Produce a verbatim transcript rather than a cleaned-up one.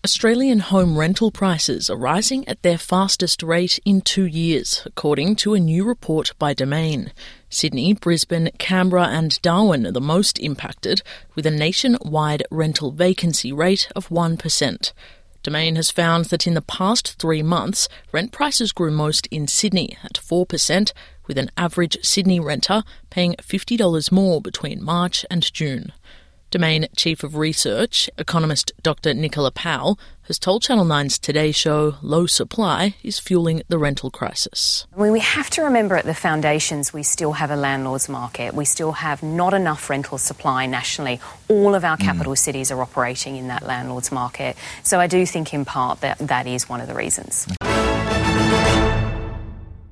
Australian home rental prices are rising at their fastest rate in two years, according to a new report by Domain. Sydney, Brisbane, Canberra and Darwin are the most impacted, with a nationwide rental vacancy rate of one percent. Domain has found that in the past three months, rent prices grew most in Sydney at four percent, with an average Sydney renter paying fifty dollars more between March and June. Domain Chief of Research, economist Doctor Nicola Powell, has told Channel nine's Today Show low supply is fueling the rental crisis. I mean, we have to remember at the foundations we still have a landlord's market. We still have not enough rental supply nationally. All of our capital mm. cities are operating in that landlord's market. So I do think in part that that is one of the reasons.